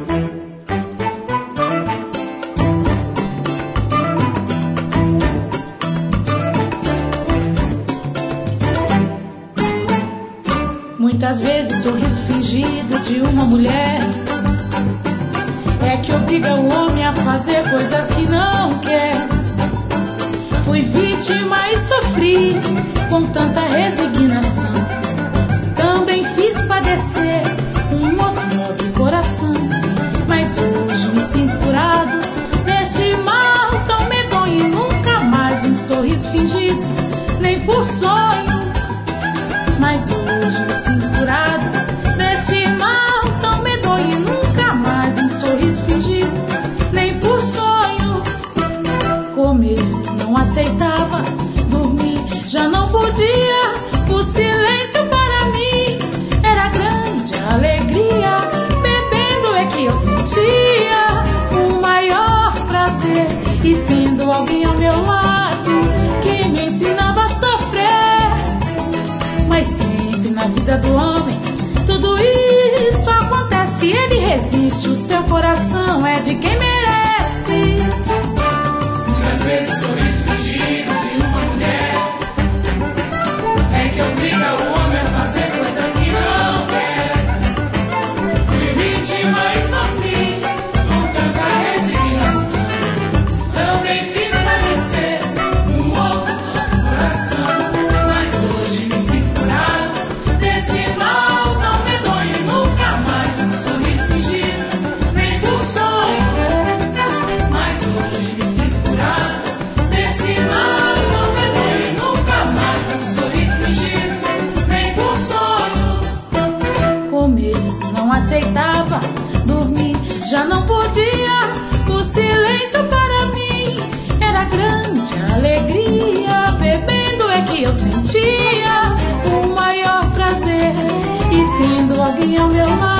Muitas vezes o sorriso fingido de uma mulher é que obriga o homem a fazer coisas que não quer. Fui vítima e sofri com tanta resignação. Também fiz padecer um outro nobre coração. Mas hoje me sinto curado deste mal tão medonho. E nunca mais um sorriso fingido, nem por sonho. Mas hoje me sinto curado deste mal tão medonho. E nunca mais um sorriso fingido, nem por sonho. Comer não aceitava, dormir já não podia. O silêncio para mim era grande alegria. Bebendo é que eu sentia o maior prazer. E tendo alguém ao meu lado que me ensinava a sofrer. Mas sempre na vida do homem tudo isso acontece. Ele resiste, o seu coração é de quem merece. Muitas vezes sorriso fingido de uma mulher é que obriga o homem a fazer coisas que não quer. Fui vítima e sofri com tanta resignação. Também fiz padecer um outro coração. Mas hoje me sinto curado desse mal tão medonho. E nunca mais um sorriso fingido, nem por sonho. Mas hoje me sinto curado desse mal tão medonho. E nunca mais um sorriso fingido, nem por sonho. Comer não aceitava, dormir já não podia. O silêncio para mim era grande alegria. Bebendo é que eu sentia o maior prazer. E tendo alguém ao meu lado